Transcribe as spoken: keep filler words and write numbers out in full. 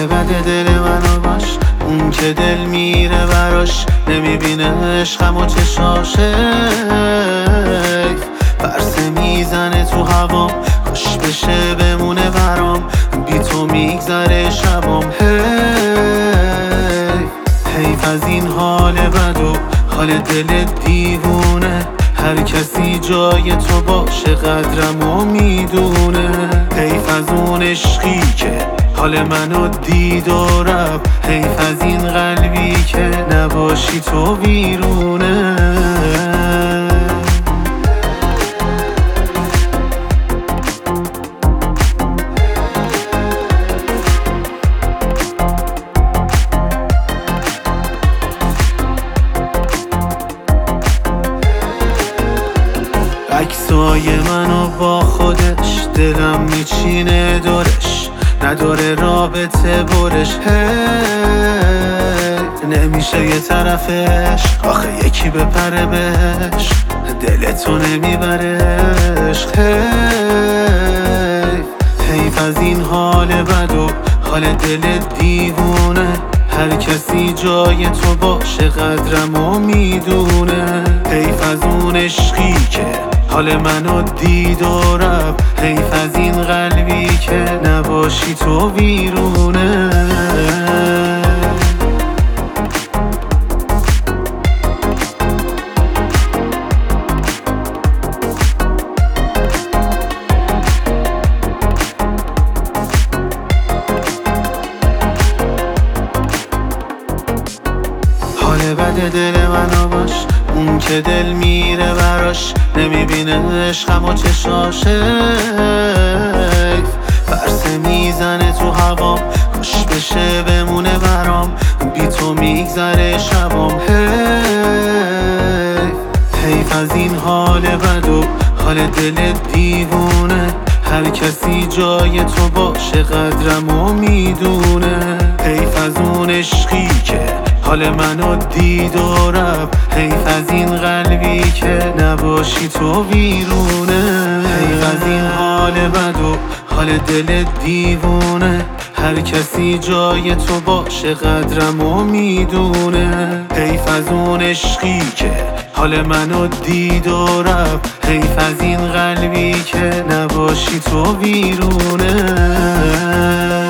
حال بد دل منو باش، اون که دل میره براش نمیبینه عشقم و چشاشه پرسه میزنه تو هوام، کاش بشه بمونه برام، بی تو میگذره شبام. هی حیف از این حال بد و حال دل دیوونه، هر کسی جای تو باشه قدرمو میدونه. حیف از اون عشقی که حال منو دید و رفت، حیف از این قلبی که نباشی تو ویرونه. عکسای منو با خودش دلم میچینه دورش، نداره رابطه برش. هی نمیشه یه طرفش، آخه یکی بپره بهش، دلتو نمیبرش. هی حیف از این حال بد و حال دل دیوونه، هر کسی جای تو باشه قدرمو میدونه. حیف از اون عشقی که حال منو دید و رفت، حیف از این قلبی که نباشی تو ویرونه. حال بد دل منو باش، اون که دل میره براش نمیبینه عشقم و چشاشه پرسه میزنه تو هوام، کاش بشه بمونه برام، بی تو میگذره شبام. حیف حیف از این حال بد و حال دل دیوونه، هر کسی جای تو باشه قدرمو میدونه. حیف از اون عشقی که حال منو دید و رفت، حیف از این قلبی که نباشی تو ویرونه. حیف از این حال بد و حال دل دیوونه، هر کسی جای تو باشه قدرمو میدونه. حیف از اون عشقی که حال منو دید و رفت، حیف از این قلبی که نباشی تو ویرونه.